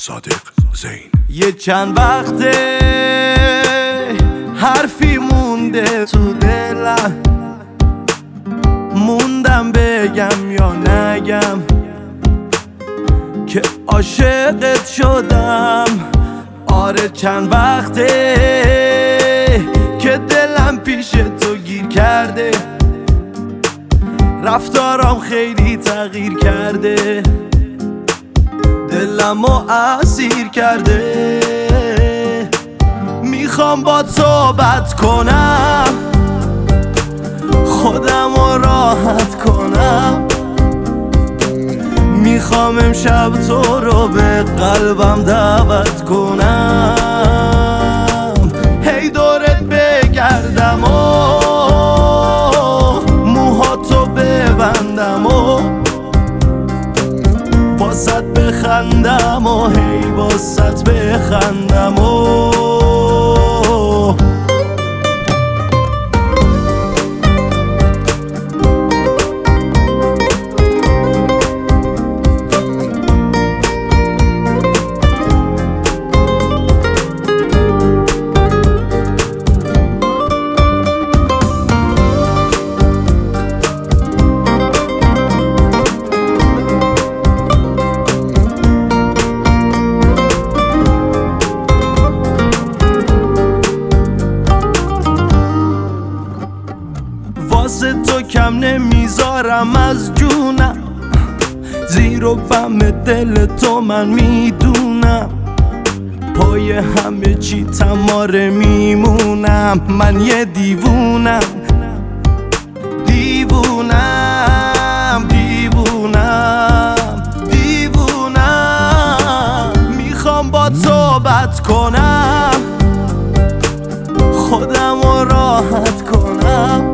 صادق زین. یه چند وقته حرفی مونده تو دلم، موندم بگم یا نگم که عاشقت شدم. آره چند وقته که دلم پیش تو گیر کرده، رفتارم خیلی تغییر کرده، دلمو اسیر کرده. میخوام با صحبت کنم، خودمو راحت کنم. میخوام امشب تو رو به قلبم دعوت کنم. هی دورت بگردم و موهاتو ببندم و واسط بخندم و هی واسط بخندم و واسه تو کم نمیذارم از جونم، زیر و بم دل تو من میدونم. پای همه چی تماره میمونم، من یه دیوونم دیوونم دیوونم دیوونم. میخوام با صحبت کنم، خودمو راحت کنم.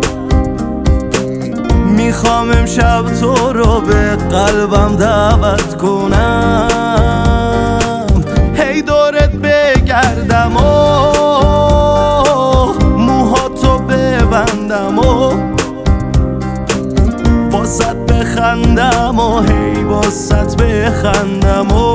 میخوام امشب تو رو به قلبم دعوت کنم. هی دورت بگردم و موهاتو ببندم و واسط بخندم و هی واسط بخندم و